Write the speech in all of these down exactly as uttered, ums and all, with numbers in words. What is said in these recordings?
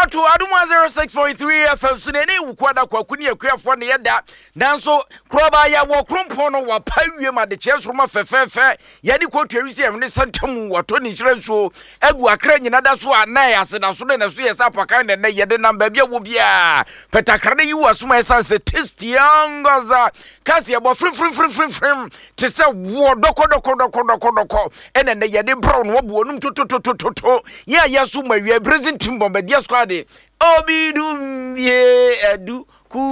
to Aduma zero six point three F M Suneni ukwada kwa kuni ya kuya ne yeda nanso kroba ya wo krompono wa pawie ma de chesroma fefefe yadi ko twewisi emne santam wato ni chirenso egu akra nyina da so anai ase da so na so yesa pakan ne yede namba bia wo bia petakrane yi wasuma esanse testiangaza kasi ya bo frim frim frim frim frim te se wo doko doko doko doko doko ene ne yede brown wo bu onum to to to to to ya yesu mawie present timbo dia squad obidum ye edu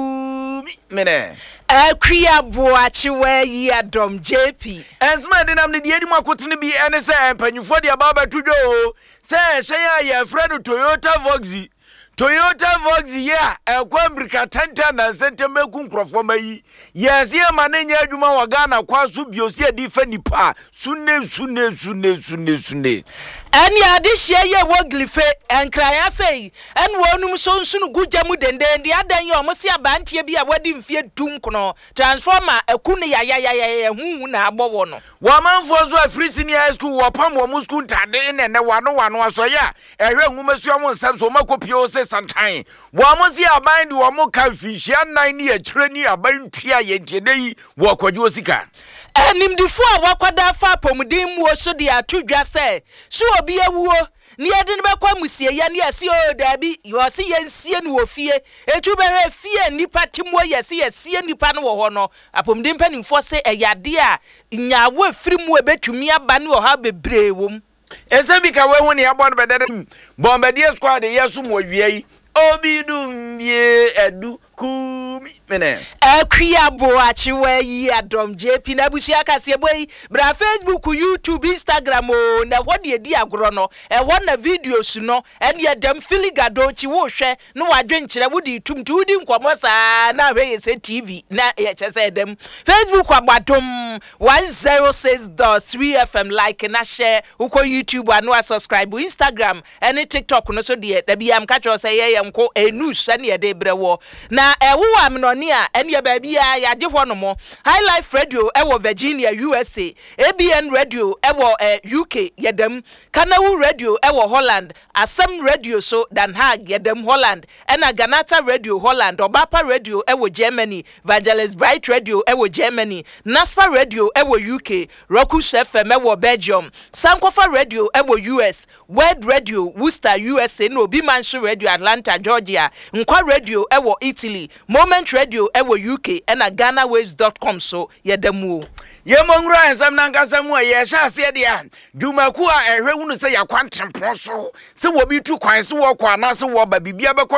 kumi mene akria boachi we yi adom J P ensma de nam ne die di makotene bi ene se empanyufo de baba tudwo se hwe ya friend Toyota Voxy Toyota Voxy ya ekwa America tanta na sentem ekunkrofo mayi yes ye manenya adwuma wa Ghana kwa so biosi adi fa nipa sunne sunne sunne sunne sunne and ya this year ye woglife enkraya sei en wonum so nsunu gujamu denden de adan ye omo se abantie bi a wadi mfie dunkono transformer ekune ya ya ya ya huhu na abowo no wa manfo so afri senior high school wa pam wo mu school tade ne ne wano wano aso ya ehwe nwumasu mo nsam so makopio se santan wa mo se aban de wo mo ka fihia nan ne akire ni aban tua ye ntedei wo kwadwo sika enim difo a wakwada fa pomudin mu so de atudwa se so obi awuo ni ade ne bekwa musie ya ne ase o dabi yo se yensie ne wo fie etu behwe fie nipa timo yesi yesie nipa no wo ho no apomudin panimfo se eyade a nyawo afirimu ebetumi aba ne wo ha bebre wom esebika we hu ne abon bedede bombadie squad yesu mo wiei obidum ye edu kumi mene akria boachi we yi adom J P na busia kase boy bra Facebook, YouTube, Instagram o na wode edi agro no e wona videos no ene yedam filigado chi wo hwe no wadwenkyere wodi tumtu wodi nkomo saa na hwe yese T V na ye chese dem Facebook abadom one oh six point three F M like na share uko YouTube anu subscribe Instagram ene TikTok no so de da bia am ka cho say ye yemko enus ene ye de brewo na ewo amnoni a ene ya baabi a ya je ho no mo High Life Radio ewo Virginia U S A A B N Radio ewo eh, U K yedem Kanawu Radio ewo Holland Asam Radio so Dan Haag yedem Holland ena Ganata Radio Holland Obapa Radio ewo Germany Evangelist Bright Radio ewo Germany Naspa Radio ewo U K Rokus F M ewo Belgium Sankofa Radio ewo U S Word Radio Worcester U S A no Bimansu Radio Atlanta Georgia Nkwa Radio ewo Italy Moment Radio ewo U K ena Ghana Waves dot com so yedemu ye mongra ensam nankasa mu ye sha ase dia dumaku a ehwe wunu se yakwantempon so se wo bi tu kwan se wo kwa na se wo ba bibia be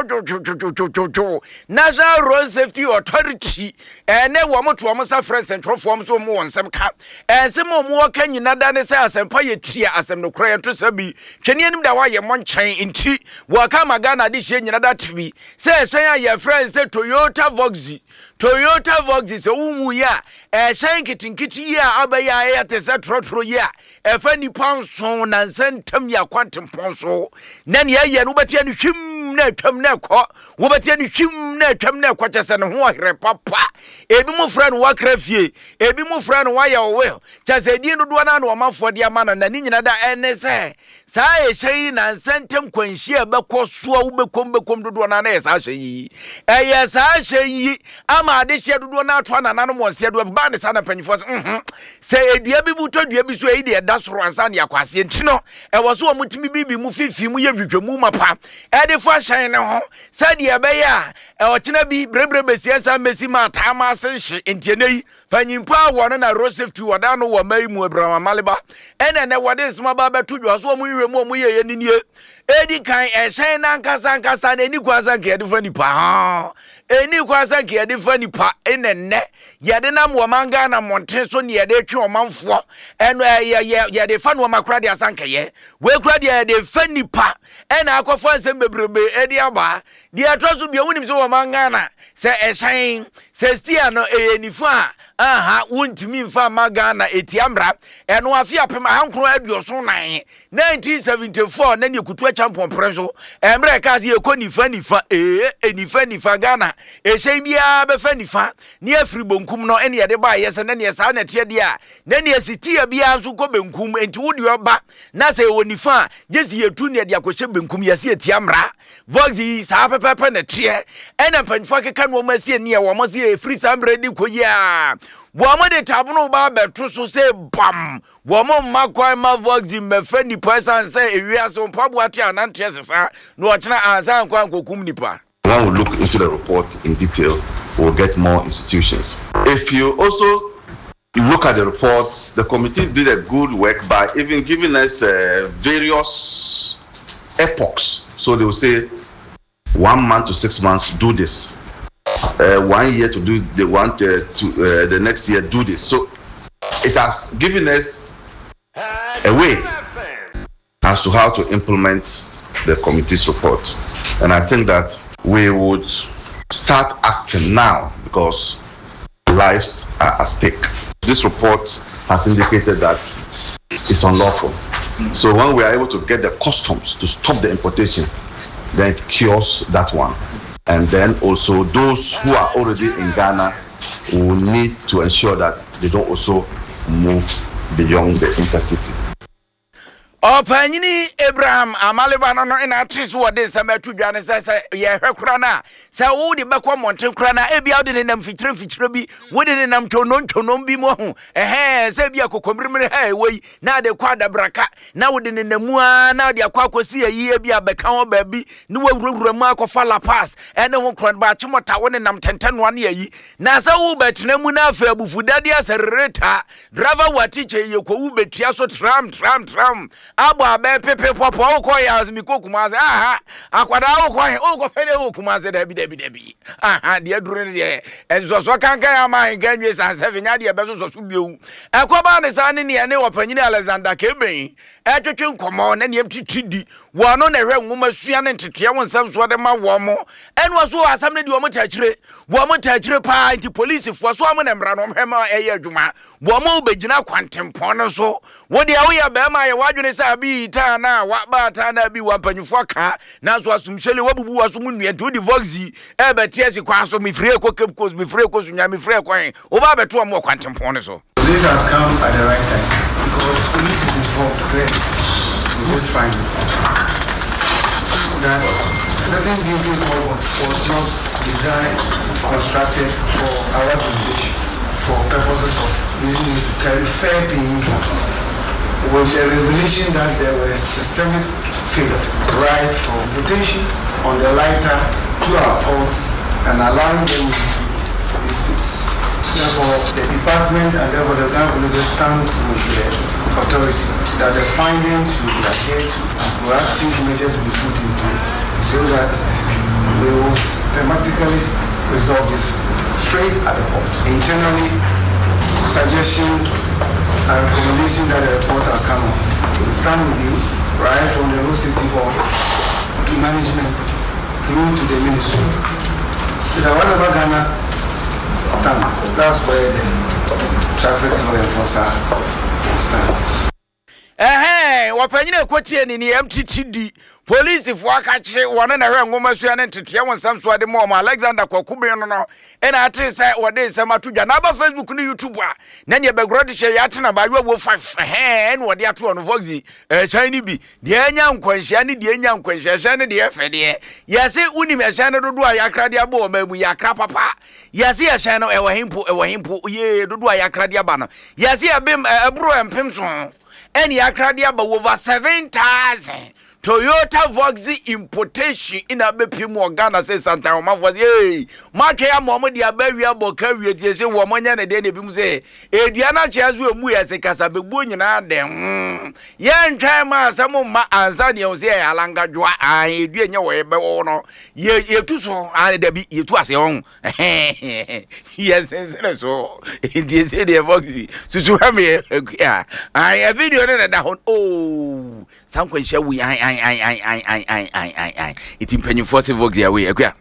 ko National Road Safety Authority ene wo moto wo sa fresh central form so mo wonsem ka ense mo mo ka nyina da ne se asempa ye tia asem no kra to sabi twene anim da wa ye monchan inti wo ka magana de hye nyina da tbi se hyen ye friend se Toyota Voxy Toyota Voxy se umu ya eh hyen kitinkiti ya abaya ya te se trotro ya e fa ni ponso na nsantam ya kwantempon so na ne ye no betia ni hwim na atwam na ekọ wo betia ni hwim na atwam na ekọ chese ne ho here papa ebi mo friend wa krafie ebi mo friend wa ya owe chese di dodo na na omafo de amana na ni nyina da ene se sa e hyen na nsantam kwanhia bekọ so wo bekom bekom dodo na na ye sa hyen e ye sa hyen ama ade hye dodo na atwa na nanom wose do ba ne sa na panyifo mhm se edua bi buto dua bi so e de da soro ansa ne akwase ntino e wo so omutimi bibi mu fifi mu ye hwehwemu mapa e de fo hyen ne ho sa de be ya e o kina bi brebre besiasa mesi ma ta ma senhye entienei panyimpa wo no na road safety wada no wo mai mu abrama maleba ene ne wode sma ba beto dwa so mu hwehwemu mu ye ye ninie edi kan e hyen na nkasa nkasa na eni kwasa ke de fani pa eni kwasa ke de fani pa enenne yede na mo manga na monten so ne yede twe omanfo eno ye yede fa no makra de asanka ye we kra de yede fani pa ena akofo ansem bebrebe edi aba de atroso bia wonim so manga na se e hyen se stia no e nifa aha wontimi mfa maga na etiamra eno afia pema hankro aduoso nan nineteen seventy-four na ne kutu champion preso emre kazi ekoni fa nifa eh enifa nifa Ghana e hyen bia be fa nifa ne afri bonkum no ene yede ba yese na ne sa na tie dia na ne sitia bia nso ko benkum enti wodi oba na se wonifa jesi yetu ne de akɔhye benkum yese etiamra Voxy sa pepe na tie ena mpanfo keka no ma sie ne wo mo se free sambre di koyia wo mo de tabono ba beto so se bam wo mo makwan ma Voxy mefa ni person say ewiase mpabo ate anantie sesa no ochena ansan kwa kokum nipa. When we look into the report in detail, we'll get more institutions. If you also look at the reports, the committee did a good work by even giving us uh, various epochs. So they will say one month to six months, do this. Uh, one year to do the one uh, to uh, the next year, do this. So it has given us a way as to how to implement the committee's report. And I think that we would start acting now because lives are at stake. This report has indicated that it's unlawful. So when we are able to get the customs to stop the importation, then it cures that one. And then also those who are already in Ghana will need to ensure that they don't also move beyond the intercity. Opanyini Abraham Amalebano no ina tris wo de sametu dwane se ye hwekura na se wo de bekọ monten kura na ebia de nenam fitire fitire bi wo de nenam tono tono bi mo ho ehe se bia kokomrimre ha ewi na de kwa da braka na wo de nenamu a na de akwa akosi ayi ebia beka ho ba bi ne wo wurawura mu akofa la pass ene ho kron ba chimota wo nenam tenten no ne ayi na se wo betenamu na afa abufudade aserereta driver watiche ye ko wo betia so tram tram tram abo abe pepe popo wo ya mi ko kumaze aha akwada wo ko wo ko fede wo kumaze da bi da bi da bi aha de adure de enzo so kanka ya ma ganwe san se nya de be so so biewu akoba ne san ne ne wopanyini Alexander Keben etwetwe nkomo na ne mtitidi wo no na hwe nwoma sua ne ntete wo nsam so de ma wo mo eno so asam ne de wo motachire wo motachire pa anti police fo so am na mra no hema eye adwuma wo mo begina kwantempon no so wo de wo ya be ma ye wadwene abi ta na wa ba ta na bi wa mpanyufo ka na so asumhyele wabubu waso mu nua nti odi Voxy e betiesi kwa so mi free ko Cape Coast mi free ko so nya mi free kwan o ba beto am kwantempon so. This has come at the right time because police is involved great in this finding that certain building was not designed constructed for our organization for purposes of using it to carry fair paying customers. With the revelation that there were systemic failures, right from rotation on the lighter to our ports and allowing them to be space. Therefore, the department and therefore the Ghana Police stands with the authority that the findings will be adhered to and proactive measures will be put in place so that we will systematically resolve this straight at the port. Internally, suggestions and recommendations that the report has come on. We stand with you, right from the road safety board to management through to the ministry. That whatever Ghana stands, that's where the traffic law enforcer stands. Eh, wapanyine kwatie ni ni M T T D police fo akache wona na hwe ngoma so ya ne tete won sam so ade mo Alexander Kwakube no no ena atre sai wode nsam atudwa na ba Facebook ni YouTube a na ne begro de hye ya tena ba wo five eh na wode ato no Voxy eh China bi de anya nkwanhia ne de anya nkwanhia hye ne de efe de yase unim hye ne dodo a yakra de aba o mamu yakra papa yase hye no e wo himpo e wo himpo ye dodo a yakra de aba no yase abem abro empem so any akradia ba over seven thousand Toyota Voxy importation in a bepimu Ghana say Santa Oma was ye matche ya momo dia bawia boka wie tie se wo monya ne de ne bimu se ediana cheazu emu ya se kasa begbo nyina de ye ntwan ma asamo ma ansa de o se ya langadwa an edu enye wo ye be wo no ye ye tu so an de bi ye tu ase on ye sense so die se de Voxy susu ha me ya an video ne da hon oh san kwansha wi an ai ai ai ai ai ai ai ai iti mpanyin force Voxy away akwa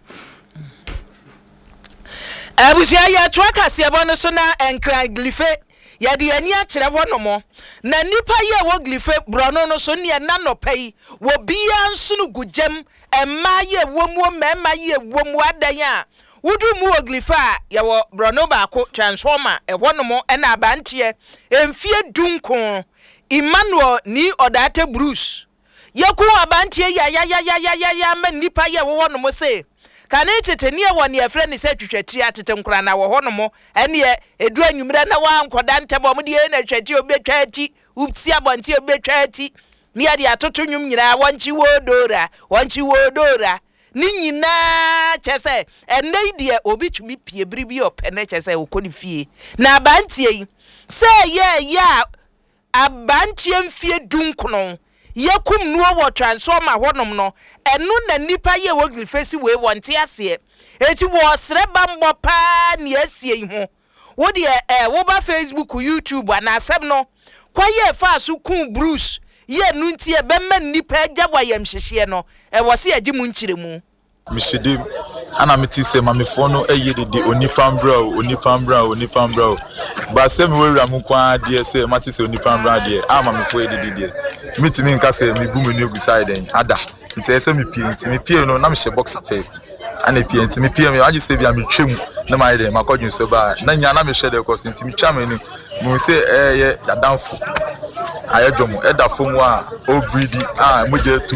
abusia ya twaka se bono so na enkra glife ya de ani a kire wono mo na nipa ye wo glife brono no so ne na nopai wo bia nsunu gujem emma ye womu memma ye womu adan a wudu mu wo glife a ya wo brono ba ko transformer e wono mo e na abantie emfie dunkon Emmanuel ni odate Bruce Yaku abantie ya ya ya ya ya ya ya ma nipa ye wo no mo se. Kane teteni e woni e frɛ ne se twetwati atete nkura na wo no mo ene ye edu anwumra na wa nkoda ntebo mo de na twati obetwa ati upsi abontie obetwa ati ni ade atoto nwum nyina wonchi wodora wonchi wodora ni nyina chese ene de obi tumi pie biribi opene chese okoni fie na abantie yi se ye ya abantie mfie dunkono Yakum no wo transformer honom no enu na nipa ye wo glifesi we wonte ase eti wo sreba mbo pa ne asie ho wo de eh wo ba Facebook YouTube ana asem no kwaye fa so kun Bruce ye nu ntie be ma nipa agya wayam hyehye no e wo se agi mu nkiremu Mishidim ana meti se mamefo no eyede de onipambra onipambra onipambra ba se me wura mu kwa de se mati se onipambra de a mamefo eyede de mitimi nka se me bu me no gusai den ada nti se me pie nti me pie no na me hye box afa ana pie nti me pie me agi se bia me twem na mai de makodun so ba na nya na me hye de koso nti me twa me ni mu se eh ye yadamfo ayedwomo eda fomu a o breedi ah moje tum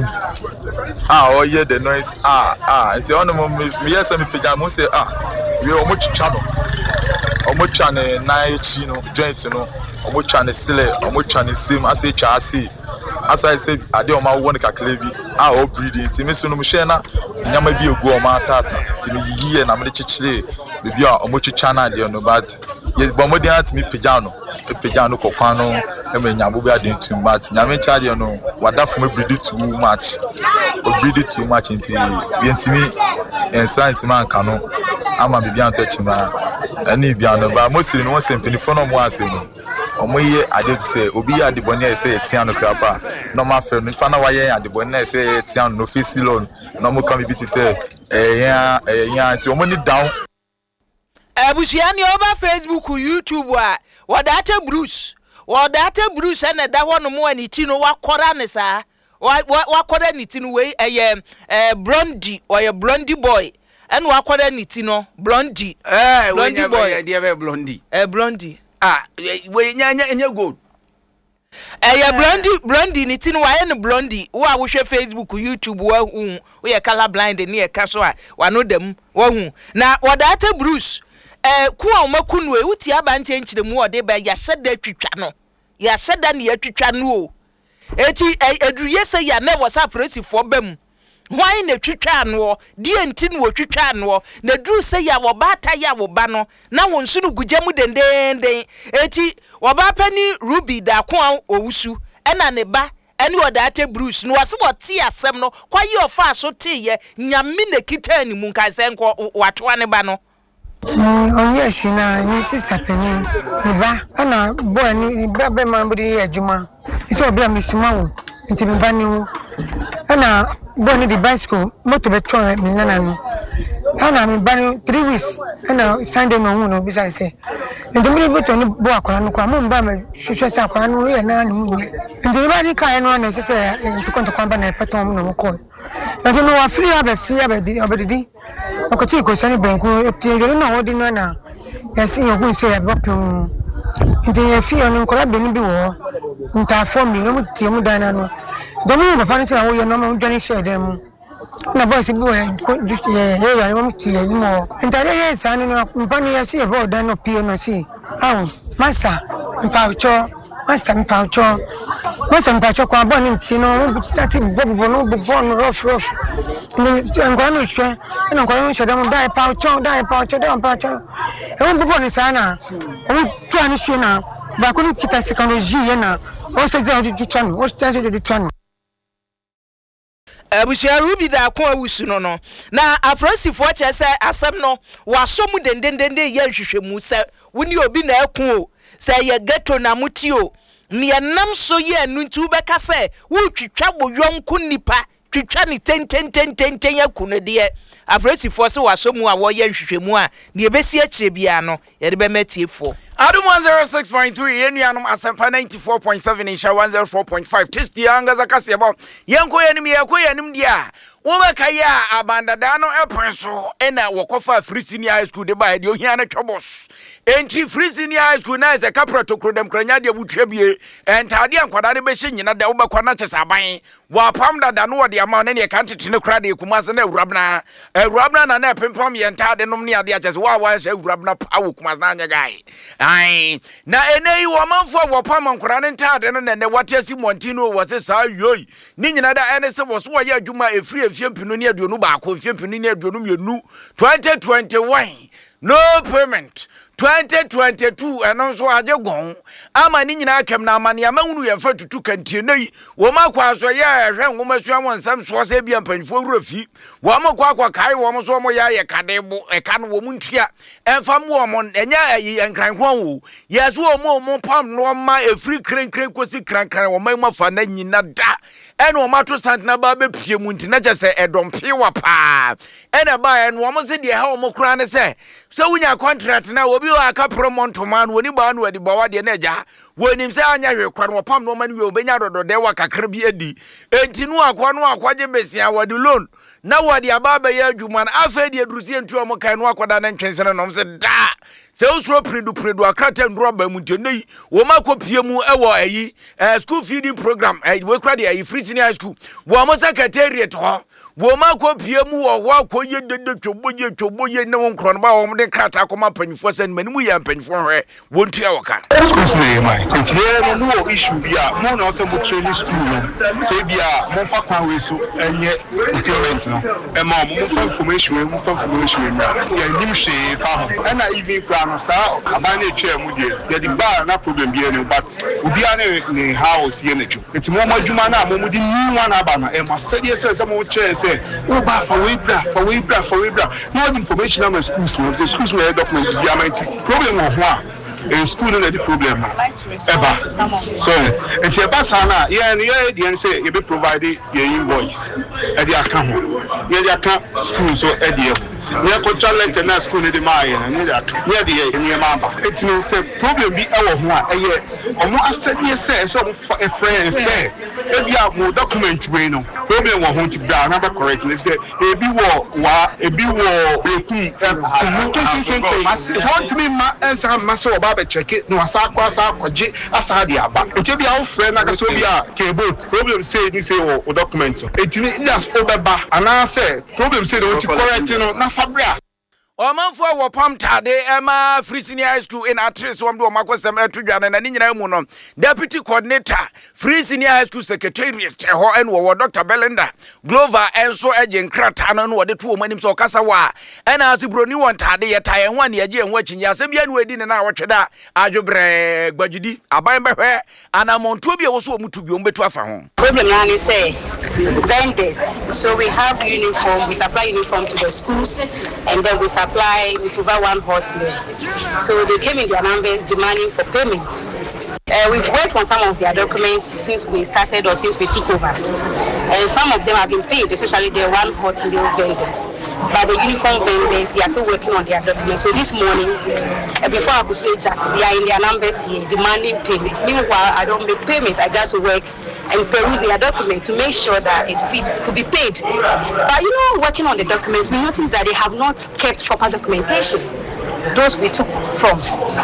ah o ye the noise ah ah nti ono mo me yes me pega mo say ah we o mo twitwa no o mo twa ne na echi no joint no o mo twa ne sile o mo twa ne sim ase twa ase asa say ade o ma wo ne kakle bi ah o breedi nti me so no mo hye na nyama bi egu o ma tata nti me yiye na me chichire bi a o mo twitwa na ade no but yes bo mo dey at me pega no e pega no kokwan no e me nyabo bi ade ntum but nyame charge no wada for me breed too much o breed too much nti bi ntimi ensa ntimi anka no ama bi bian to chima ani bia no ba mo siri no se mpinifo no mo ase no o mo ye ade to say obi ye ade boni e say etia no krapa no ma fe no fa na wa ye ade boni e say etia no face loan no mo come bi ti say eh ya eh ya nti o mo ni down Abusiani over Facebook YouTube a wadate Bruce wadate Bruce na da hono mo ani ti no wakora ne saa wakora ni ti no we eye eh Blondie or your Blondie boy and wakora ni ti no Blondie eh Blondie boy dey be Blondie eh Blondie ah we nya nya nya gold eh ya Blondie Blondie ni ti no wa ye Blondie wo a wo hwe Facebook YouTube wa hu wo ye color blind ni e ka so a wa no dem wa hu na wadate Bruce eh ku a makunu e wuti abanche nchiremu ode ba ya hyeda twitwa no ya hyeda ne ya twitwa no o eti eduye se ya na WhatsApp resifo bam hwan na twitwa no die nti no twitwa no na duru se ya wo bata ya wo ba no na wo nsu no gugyamu dendenden eti wo ba pani Ruby da ko a owusu ena ne ba eni odate Bruce no wase wote asem no kwaye ofa so te ye nyame na kitani mu nka se nko watoa ne ba no onye shina ni sister penny iba ana boy ni ba be man bodi ejuma ito obi amisuma wo nti me ba ni wo ana boy ni the bicycle moto be try me nana no ana me ba ni three weeks ana Sunday no hu no bi sai say nti me bi to ni bo akora no kwa mo mba me hwehwe sa akora no ye na ni mu nti me ba ni kai no na se se nti konto kwa ba na peton mo no mo ko nti no wa free aba free aba di obedi okoti ko sani benku tinjolo na wodi no na yesi yohun se ya bapem nti ye fi onu nkora beni bi wo nta form mi no mutie mu dana no domu ba fa nti na wo ye no ma dwani share dem na boss bi wo just ye ye ya mo mutie ni mo nta ye sani no mpa ni yesi e ba dana pie no si awu master mpa ucho master mpa ucho master mpa ucho kwa bo ni nti no mo start bobo no bobo no rough rough ngwanu hwe na ngwanu hwe dem dai pa ucho dai pa ucho dai pa ucho e won bobo ni sana o tu ani hwe na ba ko ni kita technology ye na o se je du chanu o se je du chanu abusia Ruby da ko awusu no no na afrosifo che se asem no waso mu dendendende ye hwehwemu se woni obi na ekun o se ye ghetto na muti o ne nam so ye anu nti be ka se wo twitwa wo yonku nipa twitwa ni ten ten ten ten ten yakunu de afrosifo se waso mu a wo ye hwehwemu a ne ebesi akire bia no ye de be matiefo Adum one oh six point three yenuanum asempa ninety-four point seven insha one oh four point five test yanga zakase about yenko yenim yeko yenim dia wo be kaya abandada no epenso ena wokofa free senior high school de ba de ohia na twobos enti free senior high school na ze kapra to krodem kranya de butwa bie entade ankwada de be hye nyina de wo be kwana chesa ban wa pam da da no de ama na ne kan tete ne kra de kumase na awurabna awurabna na na pempam ye ntade nom ne ade akese wa wa hye awurabna pawo kumase na anya guy ai na enei wo manfo wo pam nkra ne ntade no ne wate si montino wo se sa yoi ni nyina da ene se wo so wo ye adwuma efiri efie mpinu ne aduonu ba ko efie mpinu ne aduonu mienu twenty twenty-one no payment twenty twenty-two eno so aje gon ama ni nyina kem na amane amahunu ye fa tutu kantie nei wo makwa so ye hwe ngoma sua won sam so se bia mpanfo wurafi wo makwa akwa kai wo so mo ya ye kadebo e kan wo muntua emfa mo mo enya ayi enkran hwan wo yeso wo mo mo pam no ma efri kren kren kosi kran kran wo ma fa na nyina da ene wo mato santina ba be pie mu ntina je se edompe wa pa ene ba ene wo mo se de ha wo mo kra ne se so wunya contract na obi wa aka promote man woni ba no adi ba wa de na ja wonim se anya hwe kwa no pam no man we obenya dodo de wa kakra bi adi entinu akwa no akwaje besia wadi loan na wadi ababa ya adwuma na afa de adrusie ntu am kan no akwada na ntwense na nom se da se usro predu predu akrata ndro ba mu ntenei wo makopie mu ewo ayi school feeding program we kra de ayi free senior school wo mo secretariat ho wo makopie mu wo ho akoye dede twoboye twoboye ne won kro no ba wo de krata akoma panifo sen manimu ya panifo hwe wo ntu e woka schools na mai ntie no no issue bia mo na se mo training school no se bia mo fa kwa we so enye procurement no e ma mo fa information mo fa information na ya nim hwe fa ho e na even plan sa aban na twa mu de ya di bar na problem bia no but obi ane ne house ye na ju enti mo madwuma na mo di new one aba na e ma sede se se mo che se o ba fa we bra fa we bra fa we bra no information na schools no the schools no document bia ma problem ho a in school no the problem eba so and the basana yeah yeah the say you be provided your invoice e dey account you dey account school so e dey you go challenge na school no dey my na you dey account you dey any member it no say problem bi e wo ho a e ye omo asedi say so e friend say e bia mo document we no problem wo ho ti bra na be correct if say e bi wo wa e bi wo ekun e twenty twenty want me ma answer ma so ba check it no asa kwa asa kwaje asa dia aba nche bia wo frɛ na ka so bia kebot problem say ni say wo document etini ilas obeba ana say problem say no ti correct no na fabria Omanfo wo pam tade ema Free Senior High School in Atres wom do makosem atudwane na ni nyina mu no deputy coordinator Free Senior High School secretariat ho en wo Doctor Belinda Glover enso eje nkrata no no de to omanim so kasa wa ena asibroni won tade ye taye ho ne eje enwa chinya asem bia no edi ne na wotweda adwobre gbagidi aban behwe anamonto bia wo so omutu bi ombetu afa ho problem na ni say vendors so we have uniform we supply uniform to the schools and then we supply we provide one hot meal. So they came in their numbers demanding for payment. Uh, we've worked on some of their documents since we started or since we took over. And some of them have been paid, especially the one hot meal vendors. But the uniform vendors, they are still working on their documents. So this morning, uh, before I could say Jack, they are in their numbers here demanding payment. Meanwhile, I don't make payment, I just work and peruse their document to make sure that it's fit to be paid. But you know, working on the documents, we noticed that they have not kept proper documentation. Those we took from.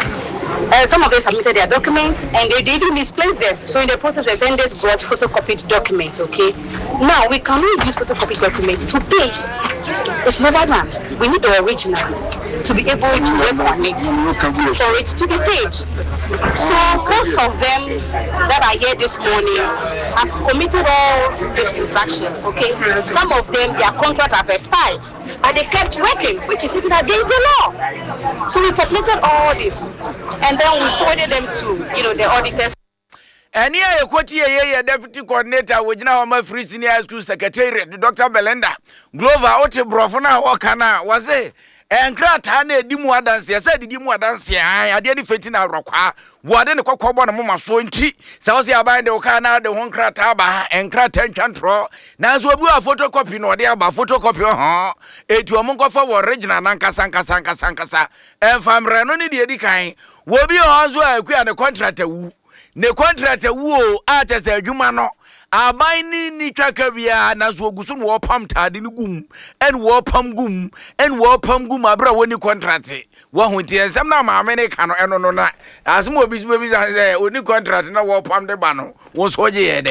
Uh, some of them submitted their documents and they didn't misplace them. So in the process, the vendors brought photocopied documents, okay? Now, we cannot use photocopied documents to pay. It's never done. We need the original to be able to work on it for it to be paid. So most of them that are here this morning have committed all these infractions, okay? Some of them, their contract have expired, but they kept working, which is even against the law. So we populated all this, and then we forwarded them to, you know, the auditors. Any a quote ye deputy coordinator with now my Free Senior High School secretary, Doctor Belinda Glover Ote Brofona Wakana was it? And Kratane Dimu dance, I said Dimu dance, I didn't fit in a rock. What in the Cocoba Mama Soinchi, Sausia by the Okana, the one Krataba, and Kratan Chantro. Now, so we are photocopy no idea about photocopy, huh? A to a monk of our original Nanka Sanka Sanka Sankasa, and from Ranoni the Edikai, will be also a queer the contractor. Ne contractor wo atese adwuma no aban ni ni twaka bia na so oguso no pam tade ni gum en wo pam gum en wo pam gum abra woni contract wo hunti ensem na ma me ne ka no eno no na asem obi obi say oni contract na wo pam de ba no wo so je ye den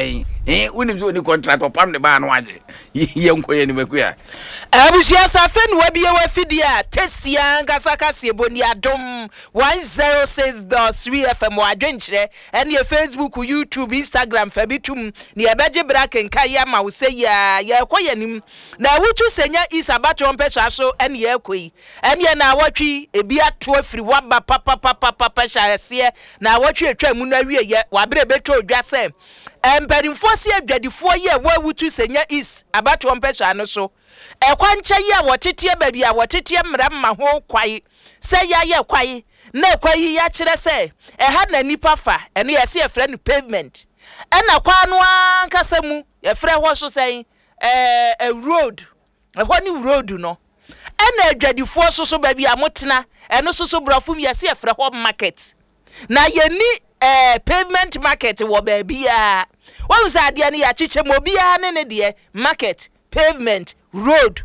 eh unim so ni contract opam ne ba no age ye nkoye ni mekuya abusia safe no wa biye wa fidia tesia nkasa kase boni adom one oh six point three F M wa dwenkyere ene Facebook, YouTube, Instagram fabitum ne ebeje braken kaya ma wo se ya ya koyanim na wutu senya isabato mpesa so ene ya koi ene na watwi ebi ato afiri waba papa papa papa shase na watwi atwa mu na wie ye wa bre beto odwa se emperimfo se adwadifo ye wa wutu senya is abato mpesa no so ekwanche ye wotetie ba bia wotetie mramma ho kwai se ya ye kwai na kwai ya kire se eha na nipa fa ene ye se efre no pavement ena kwa no ankasa mu efre ho so sen eh a road ehɔ ni road no ena adwadifo so so ba bia motena eno so so brafum ye se efre ho market na ye ni eh pavement market wo ba bia wo say ade ne ya chiche mo bia ne ne de market pavement road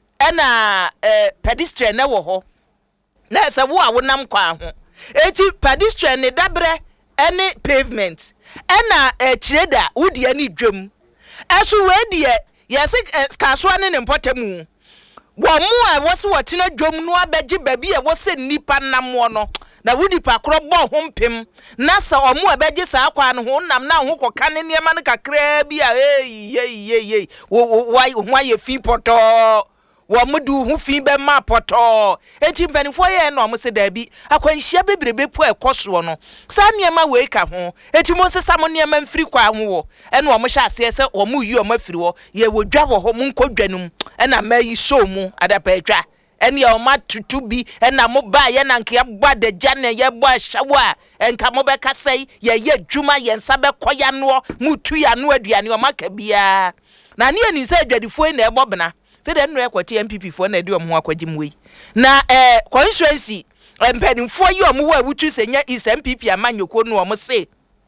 ena eh pedestrian na wo ho na se wo a wonam kwa ho eti pedestrian ne dabre ene pavement ena eh treda wodi ani dwam aso we de yes kaso ne ne mpotemu wo mu a wo se wo tena dwam no abeje babi e wo se nipa nam wo no na wudi pa kro bo ho mpem na sa omu abeje sa akwa no ho nam na ho koka ne niema ne kakra bi a ei ei ei wo why why fi poto wo mudu ho fi be ma poto eti mpanifo ye no mo se da bi akwanhia bebrebe po ekoso no sa niema we ka ho eti mo se sa mo niema mfiri kwa ho wo ene wo mo hya ase se wo mu yi o mafiri wo ye wodwa wo ho mo nkodwanum ena mayi show mu adapa atwa ene o ma tutu bi ena mo ba ye na nke bwa de jane ye bwa shawa enka mo be kasai ye ye dwuma ye nsa be koya no mutu ya no aduane o maka bia na ne ani se adwadifo na ebobena fede no ekwati M P P fo na de o mo akwagim wei na eh constituency empanimfo yi o mo wa wutu senya is M P P amanyoko no o mo se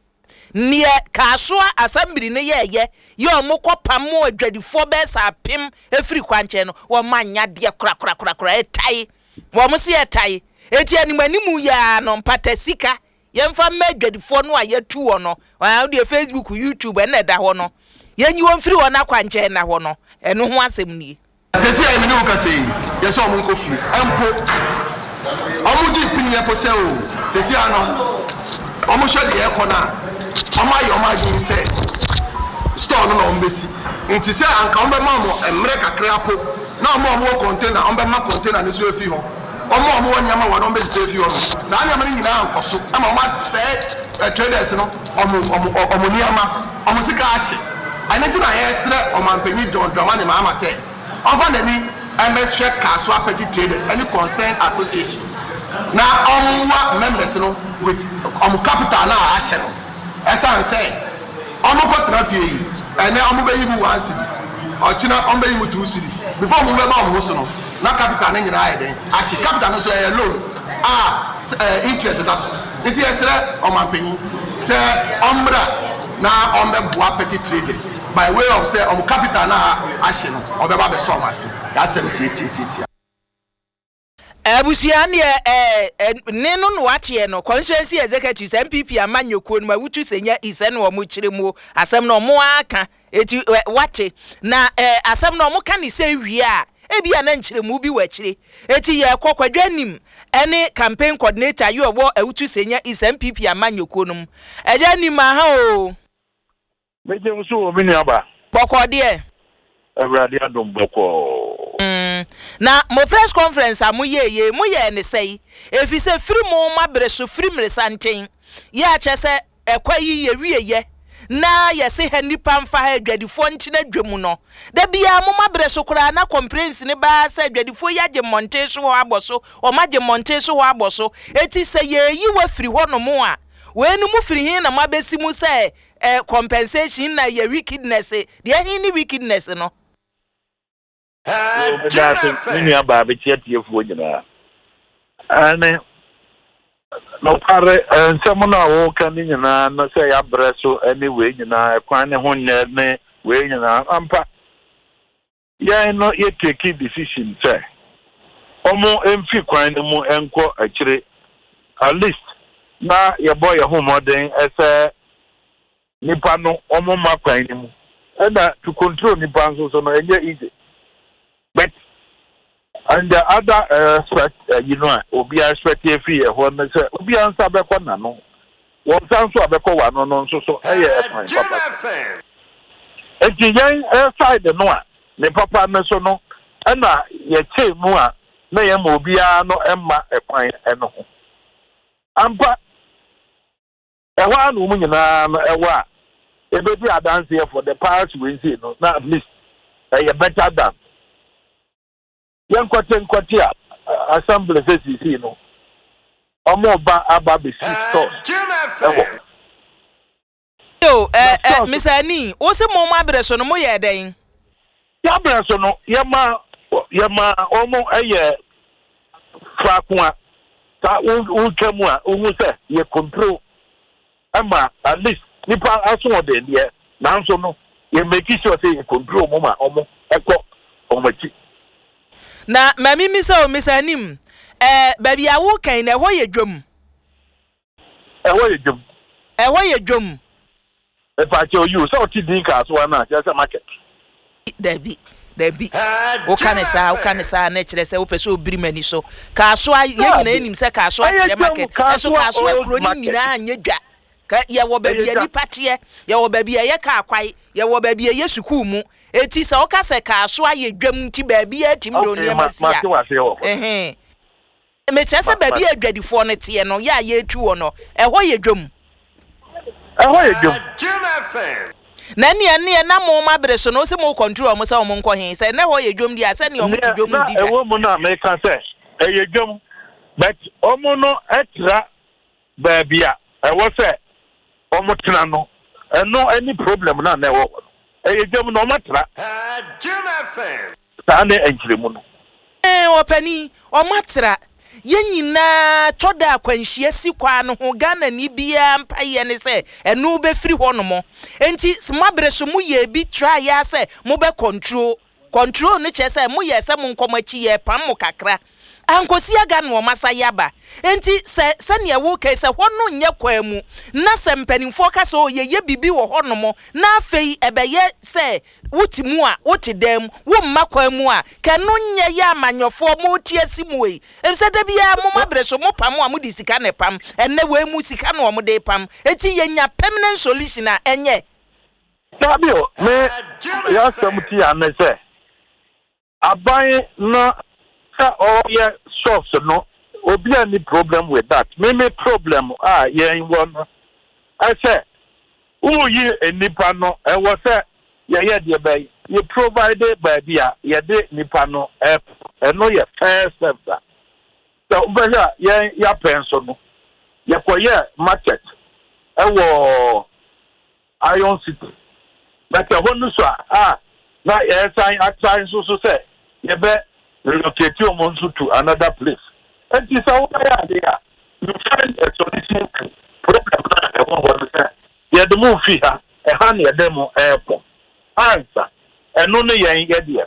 nie kasoa assembly ne ye ye ye o mo kopamo adwadifo be sa pim efiri kwanche no wo manya de kra kra kra kra etai wo mo se etai eti animanimu ya no mpata sika ye mfa ma adwadifo no a ye tu wo no wa de Facebook, YouTube na da ho no ye nyi wo mfiri wo na kwanche na ho no eno ho asem nie sesi ai mini uka sei ye so mo nkofi ampo omo ji pinye po se o sesi ano omo hwe de e kona omo ayo ma ji se store no no mbesi nti se anka ombe ma mo emre kakra po na omo omo container ombe ma container ni so efi ho omo omo wanyama wa no mbesi so efi ho sa anya ma ni nyina ankoso ama ma se traders no omo omo omo niama omo sika ahye aneti na yesre omanfani John Dramani ma ama se over the ni emechwe kaso apeti traders any concern association na omwa members no with om capital na ahye no esan say omo ko trafie yi ene omo be yibu one city ochina omo be yibu two cities before omo be ba omo so no na capital na nyina ayeden ahye capital no so e loan ah interest that so nti esre omanpanyi say omra na on be boa petty traders by way of say on capital na ahye no obeba be so amase ya seventy eight abusia ne eh ne no no watie no constituency executive M P P amanyoko no mawutu senya ise no mo kiremu asem no mo aka eti wate na eh asem no mo ka ni se wie a ebia na nkiremu bi wakire eti ye kokwadwanim ene campaign coordinator yo wo awutu senya ise M P P amanyoko no eja ni ma ha o meje muso o mini aba boko de Everybody adom boko mm na mo press conference amu ye ye mo ye ne sei efi se free mo mabre so free mre santen ye a che se ekwa yi ye wie ye na ye se ha nipa mfa ha adwadifo nti na dwemu no da bia mo mabre so kura na complaints ne ba se adwadifo ya je monte so ho aboso o ma je monte so ho aboso eti se ye yi wa free ho no mo a we nu mu free hin na mabesi mu se eh compensation na ye wickedness de hin ni wickedness no eh mini aba be tietie fu nyina ane no pare nsemo na wo kan nyina na se ya breso anyway nyina kwan ne ho nya ne we nyina ampa ya no ye take decision say omo emfi kwan mu enko akire at least na ye boy ye ho modern ese nipa no omo makwan ni mu and to control nipa so so no enye easy but and the other uh, aspect uh, you know obi aspect e fi e ho na say obi ansa be ko na no won san so abeko wa no no so so eye e fine papa enti yan side no a ne papa na so no na ye che mu a na ye ma obi a no emma e kwan e no ho ampa e ho anu mu nyina no e wa e be di adance here for the past we see no na at least e better than yan kwate nkwate a assembly face see no omo ba aba be stores yo eh eh Mister Ani wo se mo ma breso no mo ye den ya breso no ye ma ye ma omo eye fakwa ta u kemu a u se ye control ama at least nipa aso de de na so no ye make sure say ye control mo ma omo ekọ omo chi na mami misa o Mister Anim eh baby awu kan na ho ye dwom e ho ye dwom e ho ye dwom e pa che o you so ti din ka so na je say market Debi Debi o kanesa o kanesa na kire se o pese obiri mani so ka so ye nyina enim se ka so kire market so ka so akro ni nyina anye dwa ka ye wo baby ani patie ye wo baby ye ka akwai ye wo baby ye suku mu eti se o ka se ka so aye dwam nti baby atim do ne masia eh me chese baby adwadifo ne tie no ya ye etu wo no e ho ye dwam e ho ye dwam na ne ne na mo ma bre so no se mo control mo se mo nko hin se ne ho ye dwom di ase ne o mo ti dwom di da e wo mo na me ka se e ye dwom but o mo no etra baby a e wo se o mo tena no e no any problem na na e wo e ye dwom no matra Jim F M ta ne enjire mu no eh opani o matra ye nyina toda akwanhia si kwa no ho Ghana ni bia mpaye ne se enu be firi ho no mo enti smabre so mu ye bi try ya se mo be control control no che se mo ye se mo nkomachi ye pam mo kakra ankosi aga no masa yaba enti se se ne wo ke se ho no nye kwa mu na se mpanimfo ka so ye ye bibi wo ho no mo na afei ebeye se wuti mu a wuti dem wo mma kwa mu a ke no nye ya amanyofo mo tie simu e emse da bia mo mabre so mo pam a mo di sika ne pam enne we mu sika no mo de pam enti ye nya permanent solution a enye tabio me ya samuti anese abai na oh yeah soft no obi any problem with that me me problem ah yeah in one I say who you nipa no e was say yeah yeah the bay you provided by dia yeah de nipa no e no yeah first step that so but yeah yeah yeah penso no yeah ko yeah market e wo Iron City but e ho no so ah na yeah sign sign so so say yeah be relocate your months to another place. And this is how you find a solution to problem. Yeah, the move here, a honey, a demo airport. Answer. And only yan yet.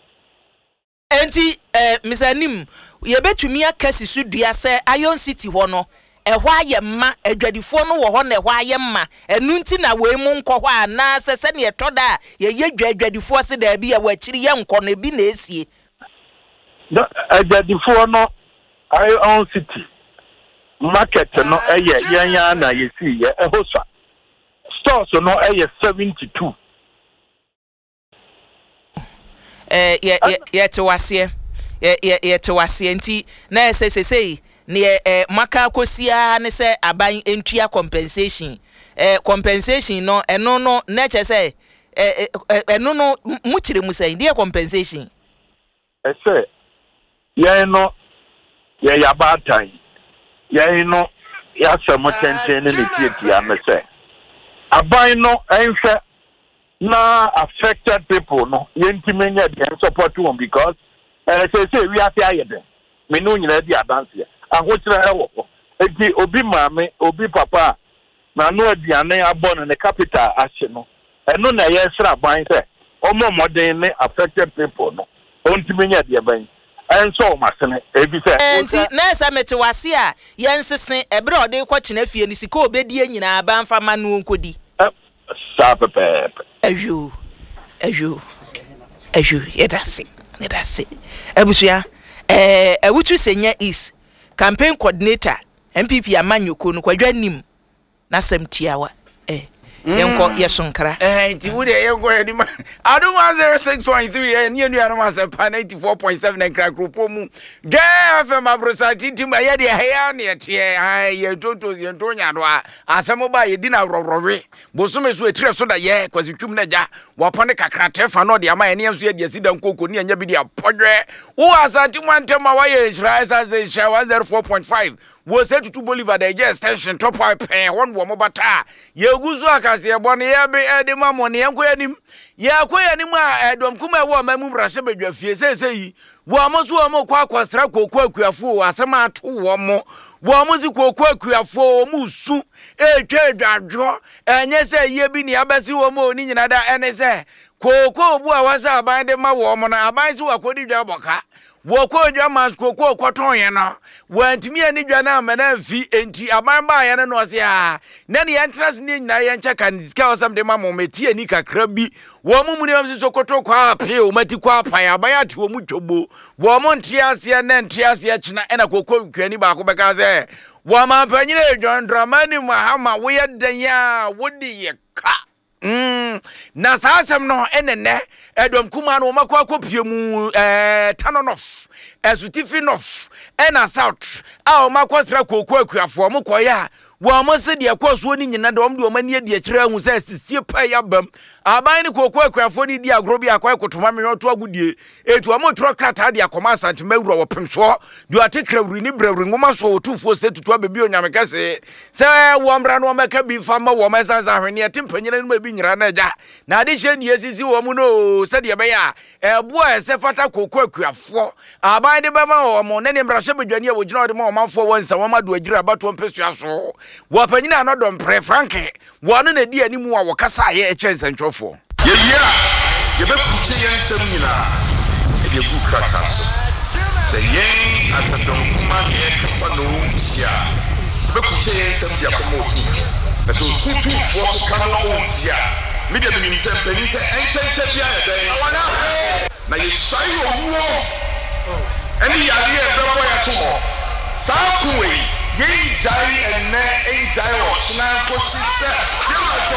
Enti, eh, Mister Anim, ye betumi akasi so dua se Iron City ho no. E ho aye ma adwadifo no wo ho na e ho aye ma enu nti na we mu nkọ ho ana se se ne etoda ye ye adwadifo se da bi ya wa kiri ye nkọ na bi na esie. No, adwadifo no Iron City market no eye yanya na ye si ye e ho swa stores no eye seventy-two eh ye ye te wase ye ye te wase nti na se se se ne eh maka kosia ne se aban entua compensation eh compensation no eno no na che se eh eno no mu kire mu se dey compensation e se ye no ye ya batan ye no ya samo tenten ne tietia me se aban no enhwe na affected people no yentimenya dey support them because eh say say we are here me no nyina di adanse ahokyere ewo enti obi maame obi papa na no aduane abon ne capital ahye no eno na ye sra ban se omo modern ne affected people no ontimenya de ban enso masene ebi se enti na esa meti wase a yensese ebre ode kwakina fie ni sika obedie nyina ban fama no nkodi Sa pepe. Ayo. Ayo. Ayo. Yedase. Yedase. Ebusua. Eh, ewutu senya is campaign coordinator M P P Amanyoko no kwadwa nim na semtiawa. Eh. Yenko yesonkra. Eh, nti wo de yenko edima. Adu one oh six point three eh nie nua no ma se pa ninety-four point seven nkra kropo mu. Ge F M abrosa titi ma ye de heya ne tie ai ye tonto ye ntonya do a asemo ba ye di na rororwe. Bosome so etire so da ye kwasitwum na ja. Wapone kakra tefa no de ama ye ne enso ye de asida nkoko ne anya bi de apodwe. Wo asanti mwantema wa ye hira sa se hira one oh four point five. Wo se tutu Bolivar de je extension top pipe one wo mobata. Ye guzu akase ye bone ye be ede mamone ye nko yanim. Ye akoyanim a edom kuma e wo mamu brahye badwa fie se se yi. Wo amoso wo mo kwa akwasra kokko akuafo asema ato wo mo. Wo amozi kokko akuafo mu su etwa adwadwo enye se ye bi ni abasi wo mo ni nyina da ene se kokko obu a wasa aban de ma wo mo na aban si wakodi dwa boka. Wo ko dwa mas kokko kwaton ye no wantimi ani dwa na amana fi enti aban ba ye no se a na ne interest ni nyina ye ncha kan diska osam de ma mo meti ani kakra bi wo mu mu ne am so koto kwa ape o mati kwa apan aban ate wo mu twobo wo mo ntiase na ntiase china ena kokko kwani ba ko beka se wo ma panyire John Dramani Mahama wo ye dan ya wodi ye ka Mm, na sasem no enene edom kuma no makwa akopie mu eh Tanonof Esutifinof ena South a o makwa sra kokko akuafo mo koya wo mo se de akoso ni nyina de om de o mani de akire ahu se sisie pa ya bam aban ni kokko akuafo ni di agro bi akwa ekotoma me hoto agudie etu o mo tro krata de akoma asante mawuro wo pemso de atekrawuri ni brawuri ngoma so otumfo se tutu abebi onyamekase se wo mra no meka bi fama wo mesanza hwene etempanyina no bi nyira na ja na ade hye ni esisi wo mu no se de be ya ebo ese fata kokko akuafo aban de be ma wo mo ne ne mrahye bedwane a wo gina de ma wo manfo wonsa wo ma do agira abato mpesua so wo panyina no dom pre franke wo no na di animu a wo kasa ye eche nsantrofo ye yia ye be kuche yen sem nyina e de bu kratas se yen asadom kuma ye kasa no ya be kuche yen sem dia ko motu na so kutu fo so kan no ontia me de bi sem pani se encheche bia ye den na ye sai owo eni ya ye be bo ya tumo sa kuwe ye jai enne e jai o china ko si se ye ma so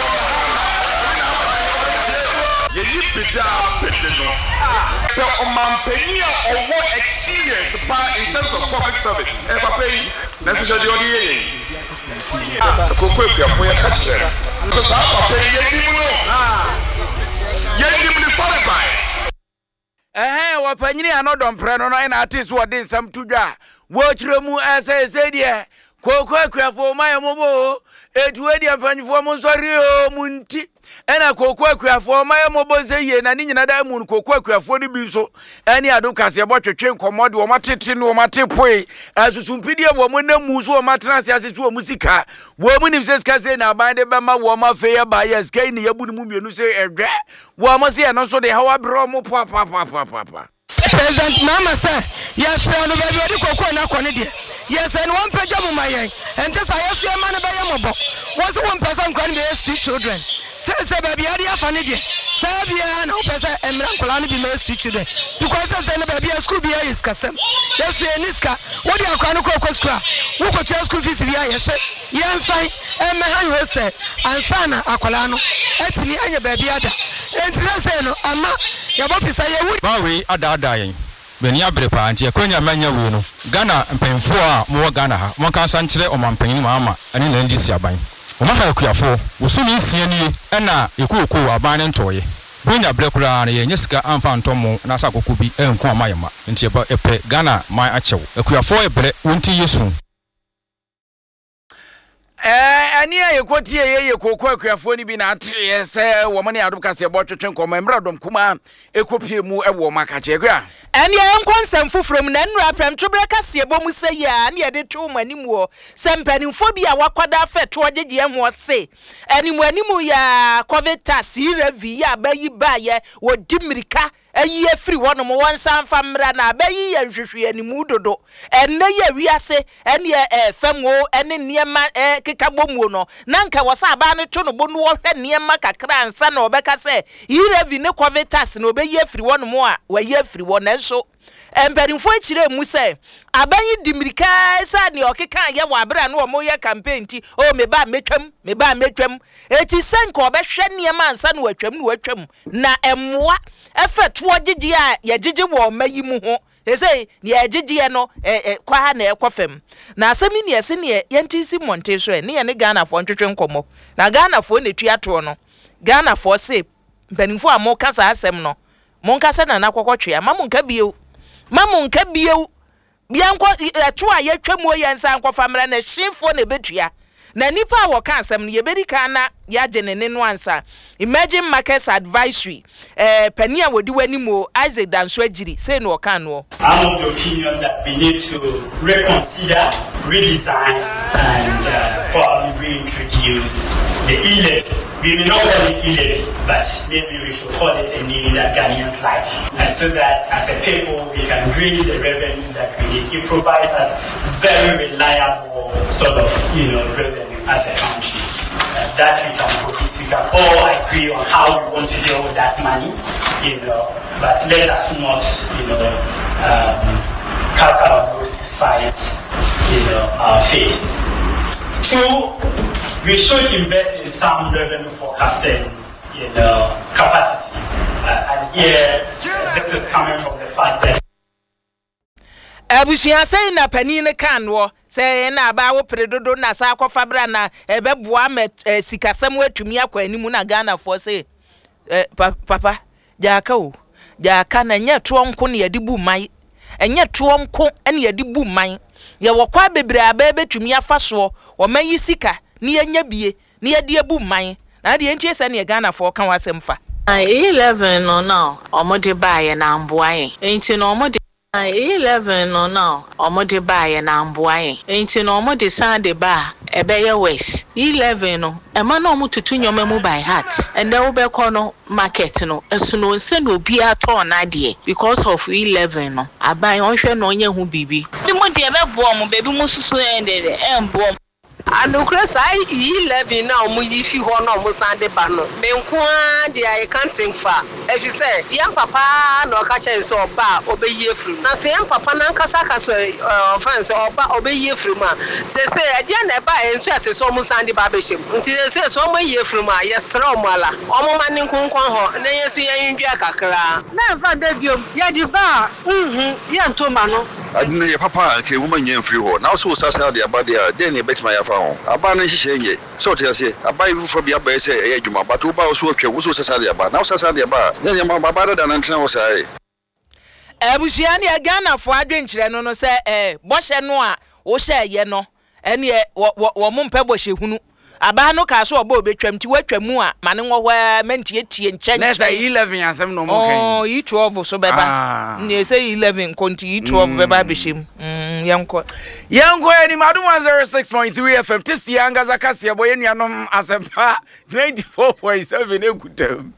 ye ni bida bedeno the omampania owo experience pa in terms of public service e papa yi necessary the odi ye ah kokko e kwa ya kachre so sa papa ye ni mu no ye ni mu ni fare by eh wa panyini anodom pre no no na artist wo den sam tudwa wo kiremu ese ese die kokko akuafo maye mobo etu edi apanyfo mo nsori o munti ena kokko akuafo maye mobo seye na ni nyina da mu kokko akuafo ni bi so eni adokase ebo twetwe nkomode wo matete no matepoi asusumpidie wo mo na mu so wo matranse asese wo musika wo mu nim se ska se na bande be ma wo ma fe ya ba ya ska ni yabu ni mu mienu se edwe wo mo se no so de hawa bro mo pa pa pa pa pa President Mama say yes no baby odi kokko na kone de yes and one page of my yen and just I ask you man be yamobo was one person can be street children say say baby adi afane de say bia na opese emra nkola no be my street children because say na baby school bia is kasem yes we niska what dey akwa no kokko school wo ko che school fees bia yes yen sai em han hostel ansana akola no etimi anya baby ada enti say no ama ya bo pisa ye wo bawe ada ada yen beni abre pa anti akonya manya wi no Ghana mpemfo a mo Ghana ha mo kan san kire o mampanyin mama ani na ndisi aban o ma ha akuafo wo so ni sia ni e na ekuoku aban ne ntoye bonya bre kura na ye nyesika amfa ntomo na sa kokko bi enko amayema nti epe Ghana man achew akuafo ebre wonti yesu Eh ani ye kotie ye ye kokko akuafo ni bi na atre se wo mane adokase ebo twetwe nkoma emradom kuma ekopie mu ewo makache kwa eni enkonsem fufrom na nura premtwobre kase ebo mu se ya na ye de twu manimu o sempanimfo bi a wakwada feto ogege emu se eni mu animu ya covid tax revi ya bayi ba ye wo dimirika eyi free one mo wan san famra na abayi ye hwehwe animu dodo enne ye wiase ene e famo ene niema e kekabomu no na nka wasa aba ne to no bo no hwe niema kakra ansa na obeka se yirevi ne covetas na obeyi free one mo a wa ye free one enso emperimfo akire mu se abayi dimirika sa ne okeka ye wa abra na omo ye campaign ti o me ba metwam me ba metwam eti senka obehwe niema ansa na watwam na watwam na emmoa efe to ogigi a ye gigi wo mayi mu ho ese ne ye gigi no eh kwa ha na ekofem na asemi ne ese ne yentisi monte so ne ye ne Ghana fo ntwetwe nkomo na Ghana fo ne tuato no Ghana fo se mpanimfo a mo kasa asem no mo nkasa na na kwakotwe ama mo nka bieu mamu nka bieu bianko eto a yetwam o yensa nkofa mra na hyefo na betua na nipa a woka asem ne yebedika na yaje ne ne no ansa Emerging Markets Advisory eh pania wodi wanimo Isaac Danso Agiri say no oka no. I'm of the opinion that we need to reconsider, redesign and uh, probably reintroduce the e-levy. We may not call it e-levy, but maybe we should call it a need that Ghanaians like. And so that as a people we can raise the revenue that we need. It provides us very reliable sort of, you know, revenue as a country. Uh, that we can produce. We can all agree on how we want to deal with that money, you know, but let us not, you know, um, cut our noses fight, you know, our face. Two, we should invest in some revenue forecasting, you know, capacity. Uh, and here, this is coming from the fact that Abusia say na pani ne kan wo say na ba wo predodo na sa akofa bra na ebeboa me sikasem atumi akwa animu na Ghana for say papa jaka o jaka na nya to nko ne yade bu man enye to nko ene yade bu man ye wokwa bebre aba betumi afa so o mayi sika ne nya bie ne yade bu man na de entie se ne Ghana for kan wasem fa eleven no now omode bae na mboaye enti no omode eleven no now omode bae na mboaye enti no omode san de ba ebeye west eleven no ema no omututu nyoma mu by heart and then we call no market no esu no nse no obi ato na de because of eleven no aban onhwe no onye hu bibi bi mo de be bo mo bebi mo susu ende de embo Anukres I eleven now mu yifi ho no mo sande ba no me nko a de I can't think far if you say young papa no ka chen so oba obeyi efru na se young papa na nkasa ka so fans oba obeyi efru ma se se ade na ba entu ase so mo sande ba be shem nti se so mo yi efru ma yesra mo ala omo ma ni nkonkon ho na yesu yan ndua kakra na fa da biom ya di ba mhm ya ntoma no adine ye papa ke wo manya mfiri ho na so sasa de aba de de ne betima ya fa ho aba na hihye nye so te ase aba ifufo bia ba ese e adwuma ba to ba so atwa wo so sasa de aba na so sasa de aba ne ne ma baba da na ntena wo sai Abusia ne Ghana fo adwenkyere no no se eh bohye no a wo hye ye no ene wo mo mpe bohye hunu aba no ka so oba obetwam ti watwamu a mane nwohwa mantie tie nchen na say eleven asem no mo kan oh e twelve so beba ne say eleven konti e twelve beba behim mm yanko yanko eni madum zero six point three F M test yanga zakase boye nuanom asempa ninety-four point seven ekutam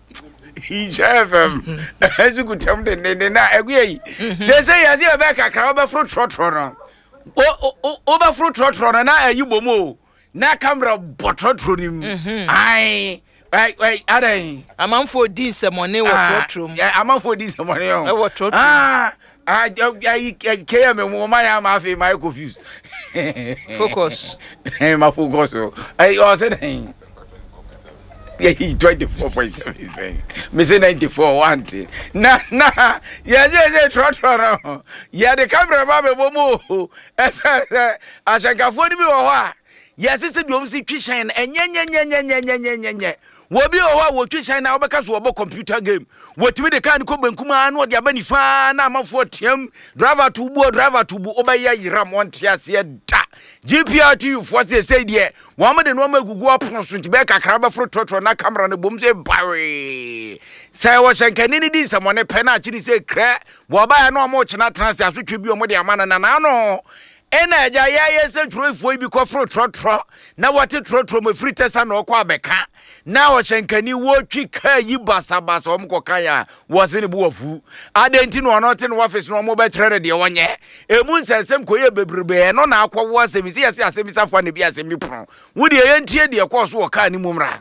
F M ezukutam de ne na egwe say say yazi ebe kakra oba fruit trotro no o oba fruit trotro na ayibomo na camera bototro nim ai ai ai adai amanfo di semone wototro amanfo di semone o wototro ah ah ke me mo ma ya ma fe my confused focus eh ma focus ai o se den yeah twenty-four point seven saying me say ninety-four want na na ya je je trotro no ya the camera ba be bomo ashankafo ni bi wo ho a yes ese biom si twishan enye nye nye nye nye nye nye nye wo bi o wa wo twishan na obeka so obo computer game wotimi de kan ko bankuma na odi abani fa na amafo tiam driver to bu driver to bu obaya yiram wontiase da G P R T for say say de wo ma de no ma gugu apono so nti be kakra be fro trotro na camera no bom say bare say wo shankani ni di samone pe na chiri say kra wo ba ya no mo china trans aso twa bi o mo de amana na na no ena eja ya yese trofo bi ko fro trotro na wate trotro mo free tesa na okwa beka na wo hyenkani wo twi ka yi basa basa om kokan ya wo se ne buwafu adenti no no te no office no mo be trere de wonye emu nsensem koye bebrebe no na akwo asemi si yase asemi safo ne bi asemi pron wo de ye ntie de ko so wo ka ni mumra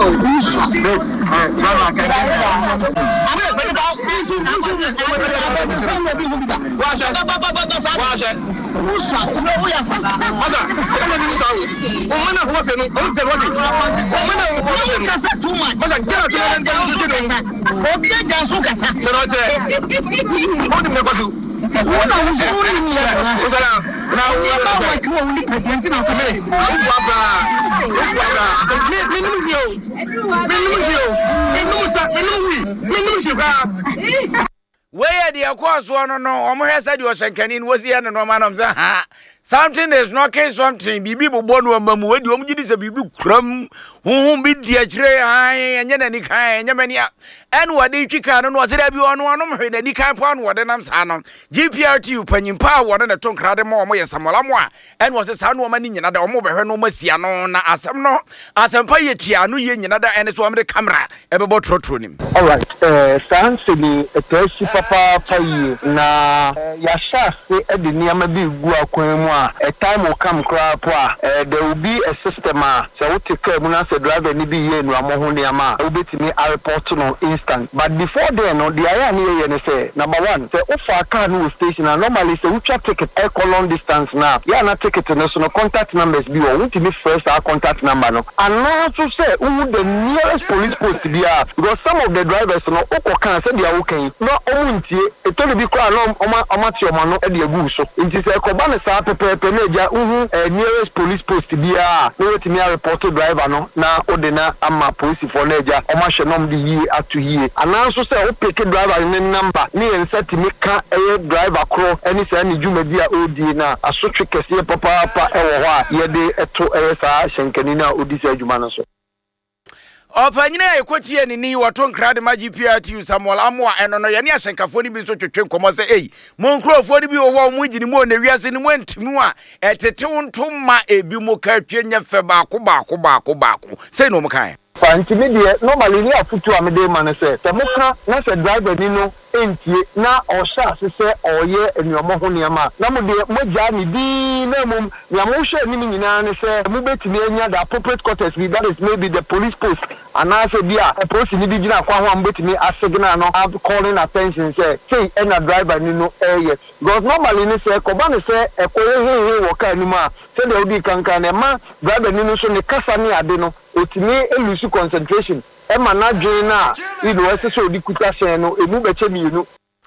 where the course one no omo hesa di oshenkani no wasi ya no man say ha something is not case something bibi bobo no mamu we di omo gidi se bibi kram hunhun bi di akire ai enye na ni kan enye mani en wade twika no no se da bi ono ono mhwe na ni kan pa no wade nam sa no G P R T panyimpa wode na tonkrade ma omo yesamolamo a en wo se sa no mani nyina da omo behwe no masia no na asem no asem pa yetia no ye nyina da en so omo de camera e be bo trotro nim. All right, eh sanse ni etesi papa payi na ya sha se e de niam bi gu akwan mu a a time will come cry po a there will be a system a so we take care mu na se driver ni bi ye no amoho niam a we betimi a report no instant but before then no the area ni ye ne say number one say ofa car no station and normally say we check ticket a long distance now ya na ticket no so no contact numbers bi o we timi first our contact number no and now to say who the nearest police post be a because some of the drivers no okọ kan say they are okay no omuntie e to be kwa no oma oma ti oma no e de agu so nti say ko ba ne sa pepepe na ja uhu nearest police post bi a no wetimi a report driver no na odena ama police for na ja oma hwe nom de yi atu yi ananso say o pick driver ne number ni en set mi ka e driver kro eni say ni dwumadi a odi na asotwe kese papa pa e wo ho a ye de eto e sa hyenkani na odi sa adwuma no so. Opanyine ekotie ni ni waton krade ma G P R T Samuel Amoa eno no ye ne ahyenkafo ni bi so twetwe nkomo se ei mo nkrofo ni bi wo wo mu gini mo na wiase ni mo ntimi a etete wontomma ebi mo ka twenya fe ba ko ba ko ba ko ba ko sei no mo kan fanti me de normally ni afutu amede man say te mo ka na se driver ni no entie na o sha se se oye enuomo ho niam na mo de mo ja ni bi na mo ya mo hwe ni nyina ne se mo betimi anya the appropriate quarters bi that is maybe the police post and I say bia a police ni bi gina kwa ho am betimi asignal no have calling attention say say na driver ni no eye because normally ni say ko ba ni say e ko he he wo ka ni ma say de odi kankan na ma driver ni no so ne kasa ni ade no otimi elusi concentration e ma na dwen na you know ese so di kuta shen no emu beche mienu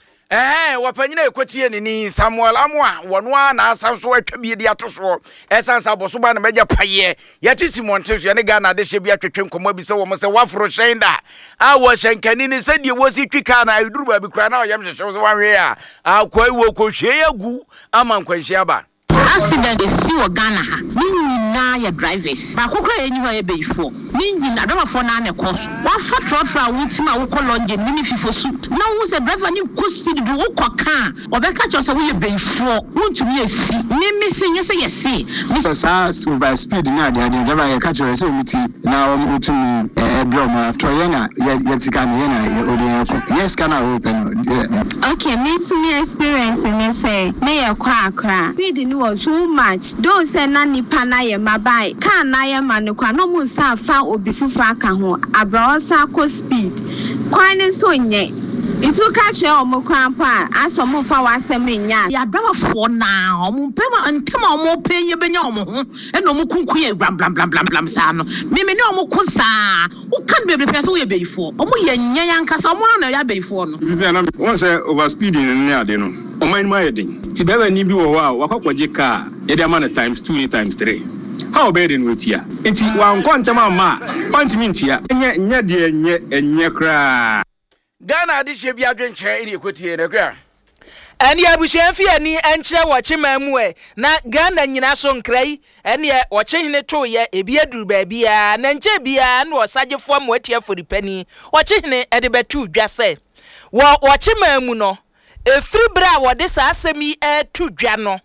eh wapanyina ekotie ni ni Samuel Amoa wono a na asanso atwa bi di atoso esansa boso ba na meja paye yati Simonte so ne Ghana de hye bi atwetwe nkomo bi se wo mo se wafro shenda a wo hyenkani ni se die wo si twika na iduru ba bi kra na oyam hye so wanwe a akwa wo ko hye yagu ama nkwanhye aba accident is see Ghana ha ni na ya drivers ba kokra enyi ho ebe ifo ni nyina dama fo na na course wa fa trotro a wutima wo kolonje ni fifo su na wo se driver ni ko speed do wo koka obeka cho se wo ye beifo wuntumi esi ni misi nye se yesi so sa over speed na dia dia driver ye ka cho se omiti na wo mutumi e bro ma after ye na ye tika na ye na ye odi ko yes kana open okay me su me experience me say me ye kwa akra speed ni was too much don't say na nipa na ye mabai kan na ye manukwa no mu sa fa obi fufa aka ho abra osa ko speed kwan so nye itu ka che omo kwan pa aso mo fa wasem nya ya bra fo na omo pema ntema omo penye benya omo ho e no mo kunku ye blam blam blam blam blam sa no me me ne omo kusa wo kan bebre pese wo ye beifo omo ye nya yankasa omo na ya beifo no won say over speeding ni ade no omo ni ma ye din ti beba ni bi wo wa wakokwaje car ye dey man times two times three how bad in wetia enti wan kontama ma pantimi ntia nye nye de nye enye kra Ghana de hye bi adwenkyere ene ekotie ne kra eni abusuanfi ani enkyere woche mamu e na Ghana nyina so nkrai eni woche hene to ye ebi aduru ba bia na nche bia na osagefo mo atia foripani woche hene ede betu dwase wo woche mamu no efiri bra wo de sa asemi e tu dwa no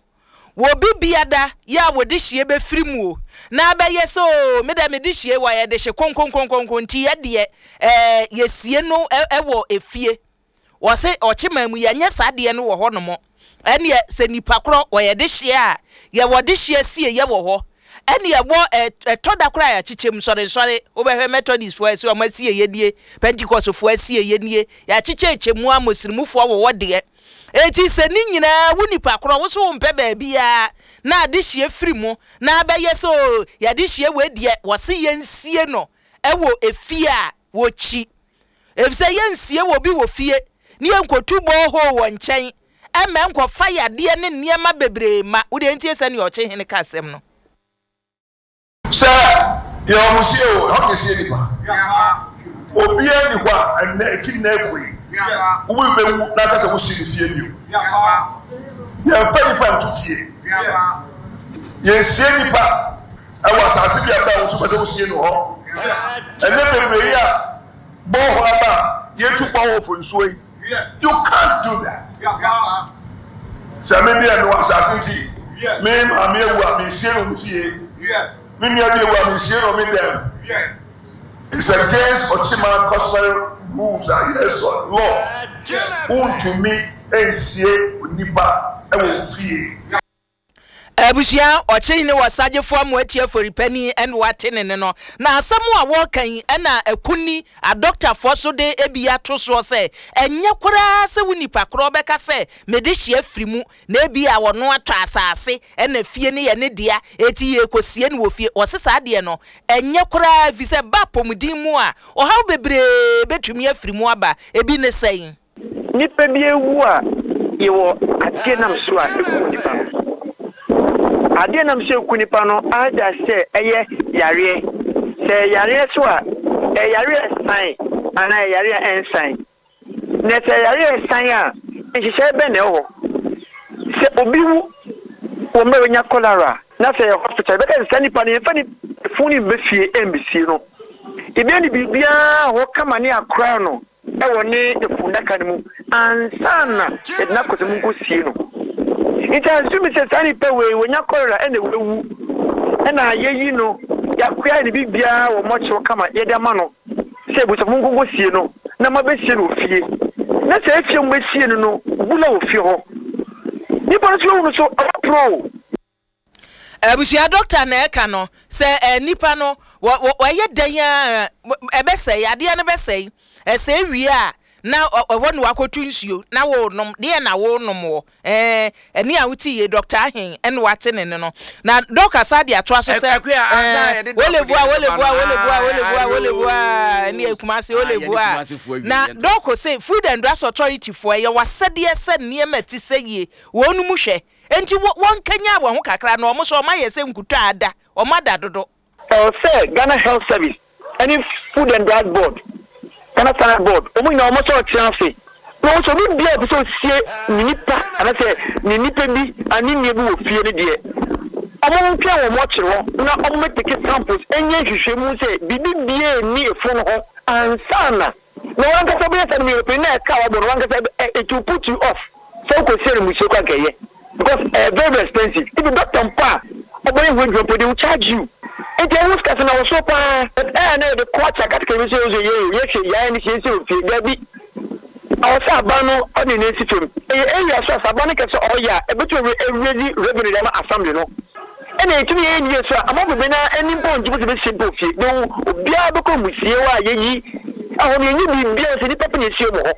wo bibiada ya wo de hie be frimu na ba yeso me da me de hie wa ye de hye konkonkonkonko nti ye de eh yesie no ewo efie wo se ochemamu ye nya sade no wo ho no mo ene se nipa kro wo ye de hye a ye wo de hye sie ye wo ho ene ye bo etoda kra ya chichem sore sore obehwe methodist fo ase o masie ye die pentecost fo asie ye nie ya chiche chemu amosirimu fo wo wo de eti se ni nyina wuni pakro wo so mpe ba bia na de hie firi mu na ba yeso ya de hie we de wo se yensie no ewo efie a wo chi efse yensie wo bi wo fie ni enkotu bo ho wo nchen ema enko fire de ne niema bebre ma wo de ntie se ne o che hene kasem no se ye o musie o ho ke sie nipa obi ani kwa na fi na ekui ubu bewu na kasa wo si fie bi ya fa nipa ntu fie ye sie nipa awa asase bi aba wo tu pese wo sie no ho ene bebre ya bo ho aba ye tu pa wo fo nsuo yi you can't do that so me dia no asase nti me ma me ewu a me sie no fie me me abi ewu a me sie no me dem it's against Ochima customary rules and yes or law. Who to me and see nipa e wo fie. Abusia oche ne wasaje fo amoatie for repani and watene ne no na asamo a wo kan e na akuni a doctor for so de ebia to so se enye kura se woni pakro beka se me de hie afrimu na ebia wono ato asase e na fie ne ye ne dia eti ye kosie ne wo fie o se sa de no enye kura vi se ba pomudin mu a o haw bebre betumi afrimu aba ebi ne sei nipa bi ewu a ye wo ade nam so a eku nipa ade nam se ku nipa no ada se eye yare se yare so a e yare sign ana yare ensign ne se yare sign a nhihye be ne ho se obi wu o me nya cholera na se hospital be ka se nipa ne fa ni funi be fie embassy no ibe ni bibia ho kama ne akra no e wo ne efunda kan mu ansana e na ko mu ko sie no ita assume se sani pe we we nya korra ene wewu ena yeyi no yakuya ni bibia wo mocho kama yede ma no se bu so mungu sie no na ma be sie no fie na se fie mo sie no no bula wo fie ho ni pa so wo so pro abusia doctor na eka no se nipa no wo ye dan ya ebe sei ade ya ne be sei e se wi a na wonu akotu nsuo na wo nom de na wo nom wo eh eni a wuti ye doctor ahen en wate ne no na doctor sadi atwa so se wolevua wolevua wolevua wolevua wolevua eni ekumase wolevua na doctor say food and drugs authority for ye wasade se niema ti se ye wonu mu hwe enti won kanya wo ho kakra na omo so ma ye se nkutu ada o ma da dodo o say Ghana Health Service any food and drug board Ghana Standard Board omo ina omo so tianse no so bi bia bi so sie nipa ana se ni nipa bi ani ni bi wo fie ne de omo ntwa wo mo kire na omo take samples enye hwehwe mu se bibi bia ni efo no ho ansana no wan ka so bi se me pe na ka wa do wan ka say it will put you off so ko sere mu se kwa keye because uh, very expensive if doctor pa obere we drop they will charge you and they will scatter na so pa but eh na the court check at can say so ye ye she ya ni she so fi there be our sabano on the next film eh eh ya so sabano ke so oh ya e betu ready revenue dem assembly no and e tumi ye ni so amabo be na any bond you be simple fi no obia be ko musie wa ye yi ahon ye ni bia se ni papa ni sie mo ho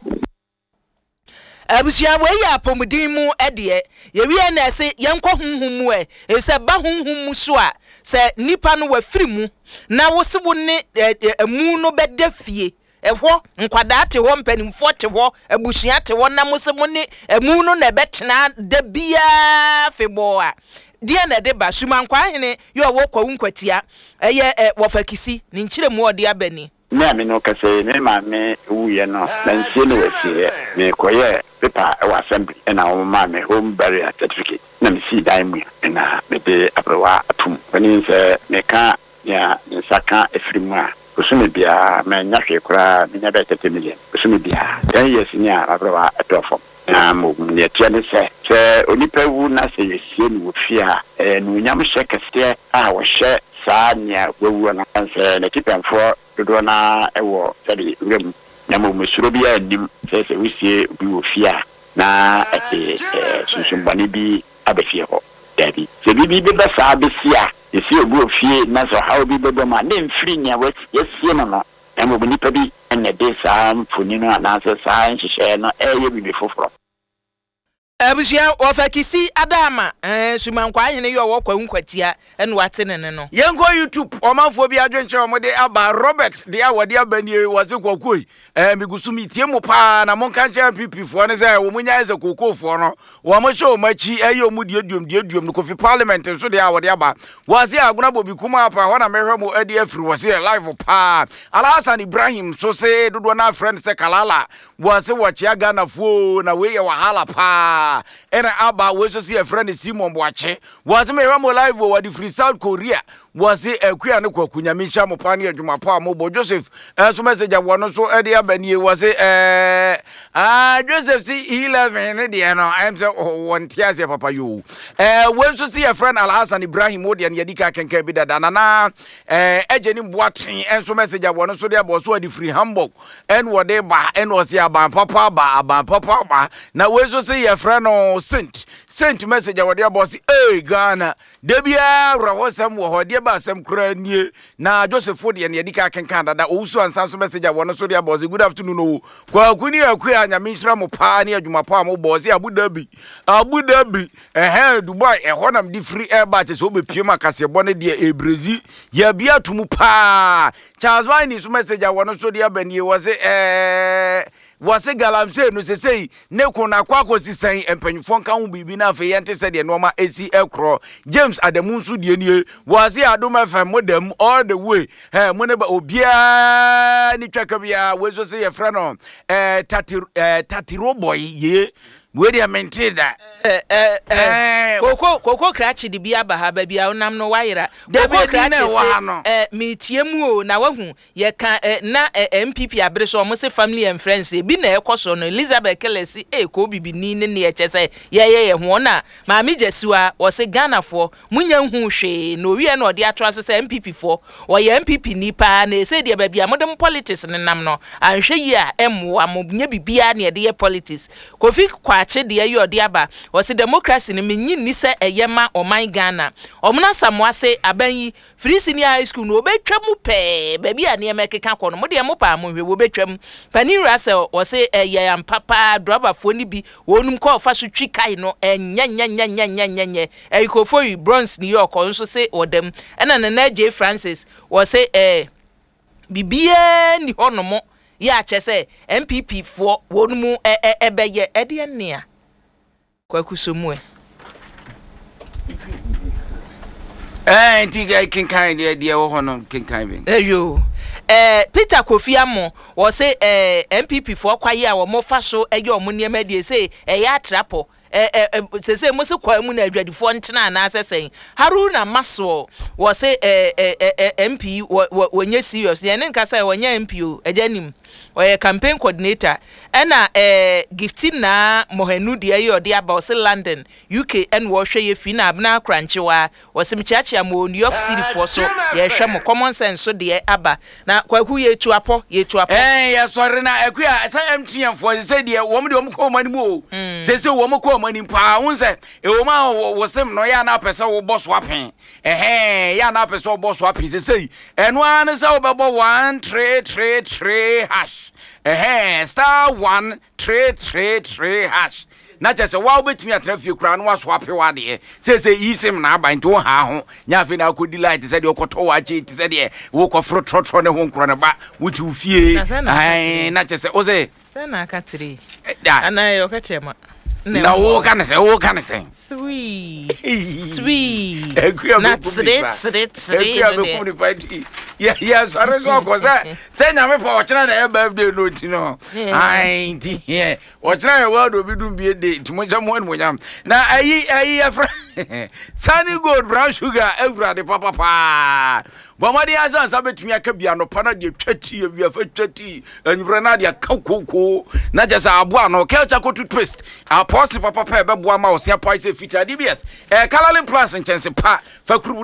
abusia we ya pomudin mu ede ye wi na se yenko hunhum mu e se ba hunhum mu so a se nipa no wa firi mu na wo se wo ne emu no bede fie ehwo nkwada te ho mpanimfo te ho abusia te ho na mo se mo ne emu no na betena da bia febo a dia na de ba suma nkwa hene yo wo kwa unkwatia eye wo fakisi ni nchire mu ode abani na me no ka say me ma me wuye no na nsie no wasie me koye paper e wa assembly na wo ma me home barrier certificate na me si dan mu na me de aprewa atum ani se me ka ya nsaka efrimu a kusumi bia me nya hwe kura me nya be thirty million kusumi bia ten years ni a aprewa atofo na mo ne tia ne se se onipa wu na se yesie ni wo fia eh no nyam hye kese a wo hye saa nia wawu na se na tipemfo dodo na ewo se de rem nyam mo suro bia nim se se wisie bi wo fia na ete eh sunsumbani bi abefie ho dabi se bi bi be saa besia yesi obu ofie na so how bi be ma ne mfiri nya we yesie no no emo bi nipa bi ene de saa mfuni no na se saa nhihye no eye bi bi foforo abusia ofakisi adama eh sumankwa anyene yo wokwa nkwatia ene watene ne no yenko YouTube omanfo bi adwenche omode aba Robert de awode abanie wase kwakoi eh migusumi tie mo pa na monka nche P P fo ne se wo munya eze kokofo no wo mo hye o machi eyo mu de duom de duom no kofi parliament so de awode aba wase aguna bobi kuma pa ho na mehwe mo ade afiri wase live pa Alhassan Ibrahim so se dodo na friend se kalala wase wachi Ghana fo na we ye wahala pa ena aba we so see a friend Simon Boache was me ramo live wo di free South Korea was e akua ne kwakunya mi sha mo pa ne adwuma pa mo bo Joseph eh so message abo no so e de abanie was eh ah Joseph see eleven ne de no I am say one tias papa you eh we so see a friend Alhassan Ibrahim wo de ne yadika kenka bi dada na eh ejeni Boaten en so message abo no so de abo so di free Hamburg en wo de ba en wo see aban papa ba aban papa ba na we so see a friend no sent sent message a wode boss eh Ghana de bia rawosam wo hode ba asem kura nie na Joseph de ne yadika kenka dada owusu ansan so message a wono so de boss good afternoon o kwa kuni akua anya minhira mo pa ne adwuma pa mo boss Abu Dhabi Abu Dhabi eh Dubai eh honam di free air batch so be piem akase bone de e Brazil ya bia tumu pa Charles Wine so message a wono so de abanie was eh wase galamse no se sei ne kona kwako sisan empanyfo nka ho bibi na afa yente se de normal ac ekro James Adamu nso de nie wase Adom F M modem all the way eh mo ne ba obia ni twaka bia we so se ye frɛ no eh tati eh tatiro boy ye we dey maintain that eh eh eh koko koko krachi di bia ba ha ba bia onam no wayera koko krachi eh mitie mu o na wahu ye kan na M P P abre so mo se family and friends bi na ekoso no Elizabeth Kelesi e ko bibi ni ne ne echese ye ye ye ho na ma mi jesiwa wo se Ghana fo munya hu hwe no wie na ode atwa so se M P P fo wo ye M P P ni pa na se de ba bia modem politics ne nam no anhwe yi a emwa mo nya bibia na de ye politics Kofi kwache de ye ode aba wo se democracy ni menyi ni se eyema oman Ghana omna samwase abanyi free senior high school no obetwa mu pe ba bia ne emekeka kono mo de mo pa mo hwe wo betwa mu pani Russell wo se eyam papa driver fo ni bi wonum ko fa so twi kai no enya nya nya nya nya nya nya erikofo bronze New York nso se odem ena na J Francis wo se eh bibia ni honomo ya chese M P P fo wonum ebeye ede nea kwakusomu eh ntiga kinkan de de wo hono kinkan bi eyo eh Peter Kofi Amo wo se eh M P P fo kwaye a wo mo fa so eye omo ne ma de se eh ya trapo eh eh se se mo se kwa mu na adwadifo ntena na asesen Haruna Maso wo se eh eh M P wo nye serious ye ne nka say wo nye M P o ajanim oye campaign coordinator ena eh gifting na Mohenu de ayo de aba o se London U K en wo hwe ye fi na abna kranchewa wo se mchiachia mo New York City for so ye hwe mo common sense so de aba na kwaku ye tu apo ye tu apo eh ye sori na akua sa M T N for se de wo mo de wo ko mani mo se se wo mo ko mani pa unse e wo ma wo sem no ya na pese wo boss wapen eh ya na pese wo boss wapen se se eno an se wo be bo one three three three hash eh star one three three three hash na chese wa obetumi atrafie kura no waswape wa de se se yisim na aba nto ha ho nya fe na akodi light se de okoto wa che ti se de wo kofro trotro ne ho nkro ne ba wuti ufie ai na chese o se se na aka three ana yo ka chema na wo kana se wo kana se three three na three three three yeah yeah sorry so ko se se nya me pa o chira na birthday note no ai ti yeah o chira e wa do bi dum bi de ti mo ja mo mo nyam na ayi ayi Sunny gold brown sugar every the papa pa. Bomadi azan sabetumi akabia no pana de twati awia fa twati anwura na de akokoko na jasa aboa no kelcha ko toothpaste aposi papa pa be boa ma osia poise fita D B S e Caroline Plus ntense pa fa